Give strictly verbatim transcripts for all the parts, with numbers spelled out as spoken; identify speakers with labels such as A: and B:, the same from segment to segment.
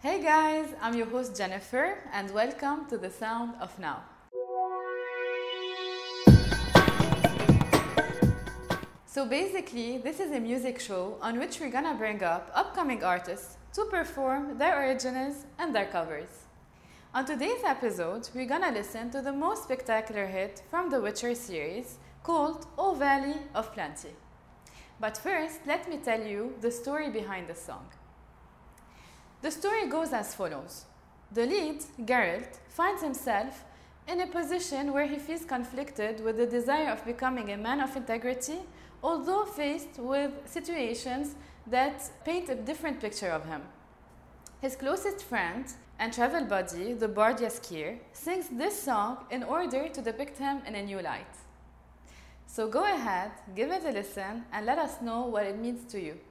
A: Hey guys, I'm your host Jennifer and welcome to The Sound of Now. So basically, this is a music show on which we're gonna bring up upcoming artists to perform their originals and their covers. On today's episode, we're gonna listen to the most spectacular hit from the Witcher series called O Valley of Plenty. But first, let me tell you the story behind the song. The story goes as follows. The lead, Geralt, finds himself in a position where he feels conflicted with the desire of becoming a man of integrity, although faced with situations that paint a different picture of him. His closest friend and travel buddy, the bard Jaskier, sings this song in order to depict him in a new light. So go ahead, give it a listen, and let us know what it means to you.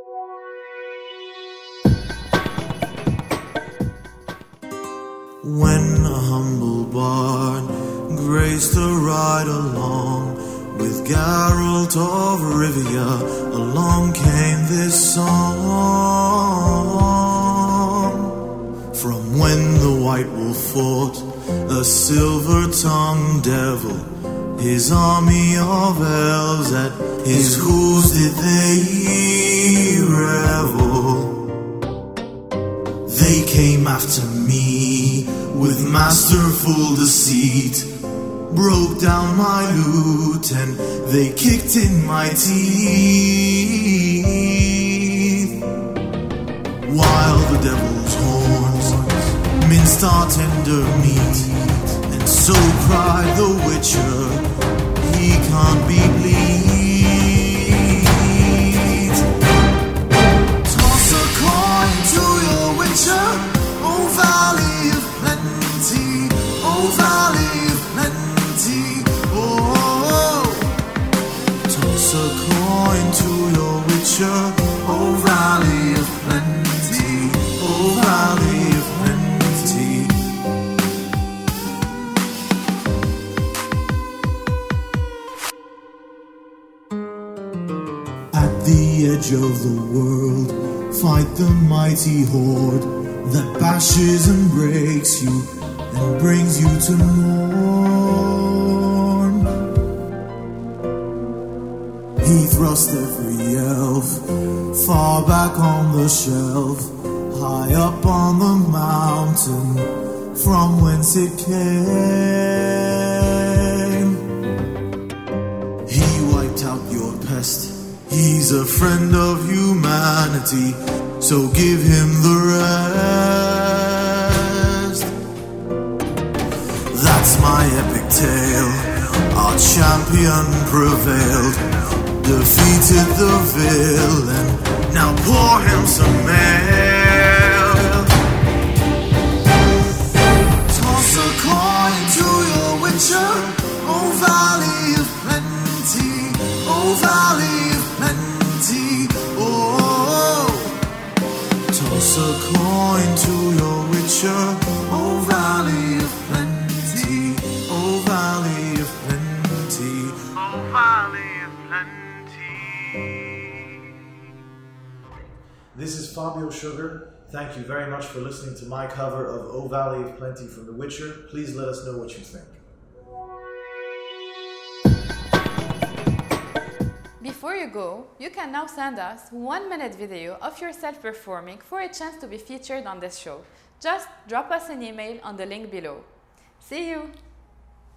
B: When a humble bard graced a ride along with Geralt of Rivia, along came this song. From when the White Wolf fought a silver-tongued devil, his army of elves at his hooves did they revel. They came after me with masterful deceit, broke down my loot and they kicked in my teeth, while the devil's horns minced our tender meat. And so cried the Witcher, he can't be bleed. Toss a coin to your Witcher, O Valley of Plenty, O Valley of Plenty, oh. Toss a coin to your Witcher, O Valley of Plenty, O Valley of Plenty. At the edge of the world, fight the mighty horde that bashes and breaks you and brings you to mourn. He thrust every elf far back on the shelf, high up on the mountain from whence it came. He wiped out your pest. He's a friend of humanity, so give him the rest. That's my epic tale. Our champion prevailed, defeated the villain. Now pour him some ale. Toss a coin to your Witcher, O Valley of Plenty, O Valley of Plenty, oh. Toss a coin to your Witcher, O Valley of Plenty, O Valley of Plenty, O Valley of Plenty.
C: This is Fabio Sugar. Thank you very much for listening to my cover of O Valley of Plenty from The Witcher. Please let us know what you think.
A: Before you go, you can now send us one minute video of yourself performing for a chance to be featured on this show. Just drop us an email on the link below. See you!